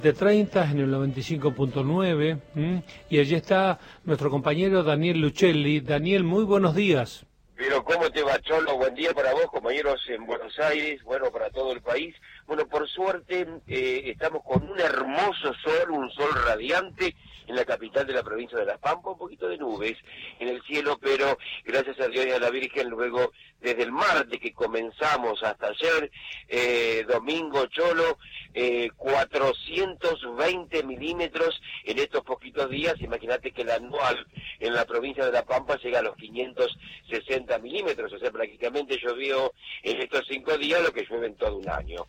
De 30 en el 95.9, y allí está nuestro compañero Daniel Luchelli. Daniel, muy buenos días. Pero ¿cómo te va, Cholo? Buen día para vos, compañeros en Buenos Aires, bueno, para todo el país. Bueno, por suerte estamos con un hermoso sol, un sol radiante en la capital de la provincia de La Pampa, un poquito de nubes en el cielo, pero gracias a Dios y a la Virgen, luego desde el martes que comenzamos hasta ayer, domingo, Cholo, 420 milímetros en estos poquitos días. Imagínate que el anual en la provincia de La Pampa llega a los 560 milímetros, o sea, prácticamente llovió en estos 5 días lo que llueve en todo un año.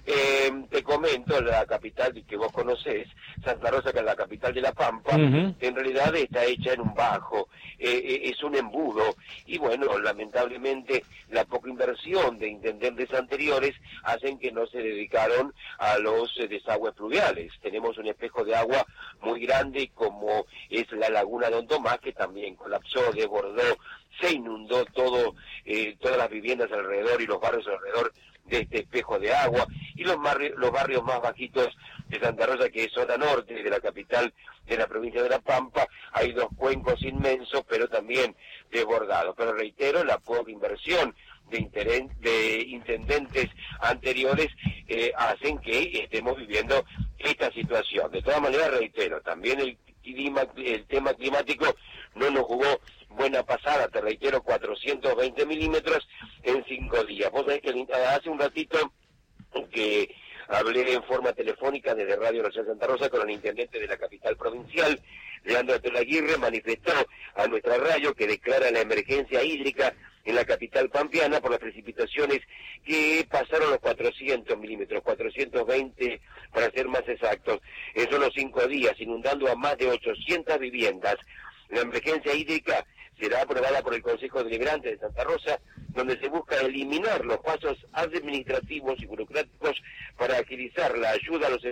Te comento, la capital que vos conocés, Santa Rosa, que es la capital de La Pampa, en realidad está hecha en un bajo, es un embudo, y bueno, lamentablemente la poca inversión de intendentes anteriores hacen que no se dedicaron a los desagües pluviales. Tenemos un espejo de agua muy grande como es la laguna Don Tomás, que también colapsó, desbordó, se inundó todo, todas las viviendas alrededor y los barrios alrededor de este espejo de agua, y los barrios más bajitos de Santa Rosa, que es zona norte de la capital de la provincia de La Pampa, hay dos cuencos inmensos, pero también desbordados. Pero reitero, la poca inversión de intendentes anteriores hacen que estemos viviendo esta situación. De todas maneras, reitero, también el tema climático no nos jugó buena pasada, te reitero, 420 milímetros en 5 días. Vos sabés que hace un ratito que hablé en forma telefónica desde Radio Nacional Santa Rosa con el intendente de la capital provincial, Leandro Tolaguirre, manifestó a nuestra radio que declara la emergencia hídrica en la capital pampeana por las precipitaciones que pasaron los 400 milímetros, 420 para ser más exactos, en solo 5 días, inundando a más de 800 viviendas. La emergencia hídrica será aprobada por el Consejo Deliberante de Santa Rosa, donde se busca eliminar los pasos administrativos y burocráticos para agilizar la ayuda a los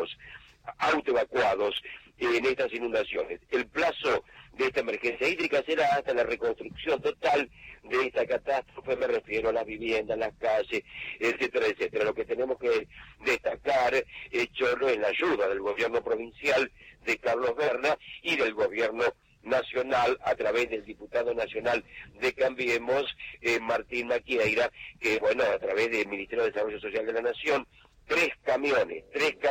autoevacuados en estas inundaciones. El plazo de esta emergencia hídrica será hasta la reconstrucción total de esta catástrofe, me refiero a las viviendas, las calles, etcétera, etcétera. Lo que tenemos que destacar, Cholo, es la ayuda del gobierno provincial de Carlos Berna y del gobierno nacional a través del diputado nacional de Cambiemos, Martín Maquieira, que bueno, a través del Ministerio de Desarrollo Social de la Nación, tres camiones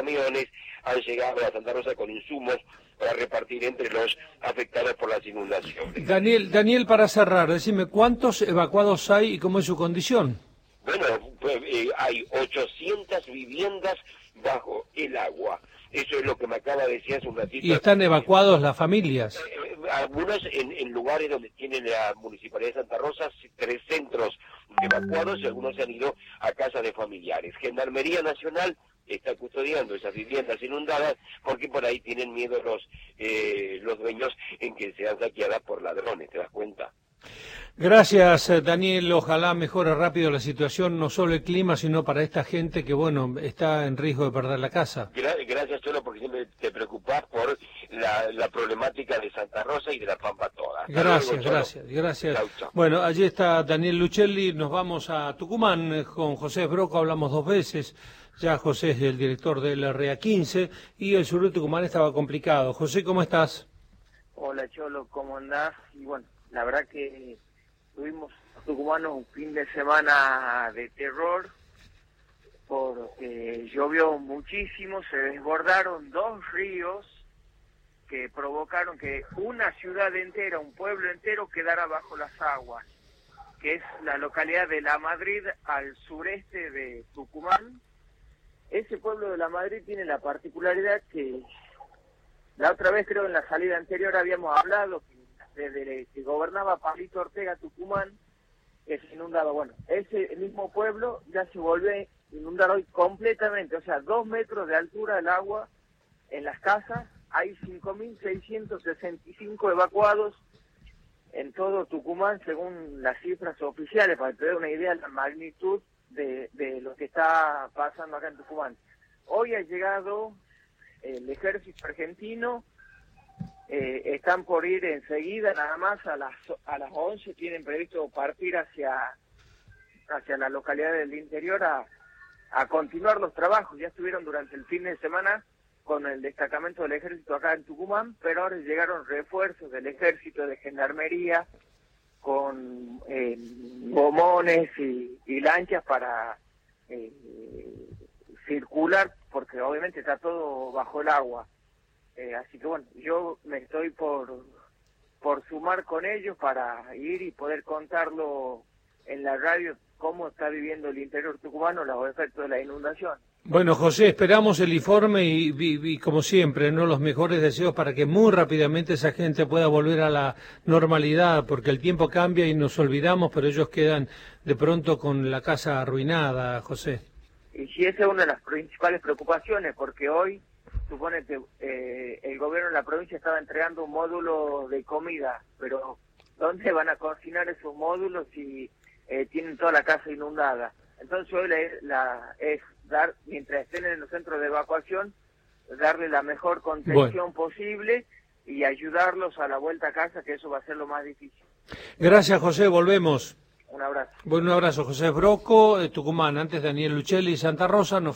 han llegado a Santa Rosa con insumos para repartir entre los afectados por las inundaciones. Daniel, para cerrar, decime, ¿cuántos evacuados hay y cómo es su condición? Bueno, pues, hay 800 viviendas bajo el agua. Eso es lo que me acaba de decir hace un ratito. ¿Y están evacuados las familias? Algunos en lugares donde tiene la Municipalidad de Santa Rosa 3 centros evacuados, y algunos se han ido a casas de familiares. Gendarmería Nacional está custodiando esas viviendas inundadas porque por ahí tienen miedo los dueños en que sean saqueadas por ladrones, ¿te das cuenta? Gracias, Daniel. Ojalá mejore rápido la situación, no solo el clima, sino para esta gente que, bueno, está en riesgo de perder la casa. Gracias, Cholo, porque siempre te preocupás por la problemática de Santa Rosa y de La Pampa toda. Gracias. Chau, chau. Bueno, allí está Daniel Luchelli. Nos vamos a Tucumán con José Broco, hablamos 2 veces. Ya José es el director del RA15 y el sur de Tucumán estaba complicado. José, ¿cómo estás? Hola, Cholo, ¿cómo andás? Y bueno, la verdad que tuvimos tucumanos un fin de semana de terror porque llovió muchísimo, se desbordaron 2 ríos que provocaron que una ciudad entera, un pueblo entero quedara bajo las aguas, que es la localidad de La Madrid al sureste de Tucumán. Ese pueblo de La Madrid tiene la particularidad que la otra vez, creo en la salida anterior habíamos hablado que desde que gobernaba Pablito Ortega Tucumán, es inundado. Bueno, ese mismo pueblo ya se vuelve inundado hoy completamente, o sea, 2 metros de altura del agua en las casas. Hay 5.665 evacuados en todo Tucumán, según las cifras oficiales, para que te dé una idea de la magnitud de lo que está pasando acá en Tucumán. Hoy ha llegado el ejército argentino, están por ir enseguida, nada más a las 11 tienen previsto partir hacia la localidad del interior a continuar los trabajos. Ya estuvieron durante el fin de semana con el destacamento del ejército acá en Tucumán, pero ahora llegaron refuerzos del ejército, de gendarmería, con gomones y lanchas para circular, porque obviamente está todo bajo el agua. Así que bueno, yo me estoy por sumar con ellos para ir y poder contarlo en la radio cómo está viviendo el interior tucumano los efectos de la inundación. Bueno, José, esperamos el informe y como siempre, ¿no?, los mejores deseos para que muy rápidamente esa gente pueda volver a la normalidad, porque el tiempo cambia y nos olvidamos, pero ellos quedan de pronto con la casa arruinada, José. Y sí, esa es una de las principales preocupaciones, porque hoy supone que el gobierno de la provincia estaba entregando un módulo de comida, pero ¿dónde van a cocinar esos módulos si tienen toda la casa inundada? Entonces hoy es dar, mientras estén en los centros de evacuación, darle la mejor contención posible y ayudarlos a la vuelta a casa, que eso va a ser lo más difícil. Gracias, José, volvemos. Un abrazo. Bueno, un abrazo, José Broco, Tucumán. Antes Daniel Luchelli, Santa Rosa.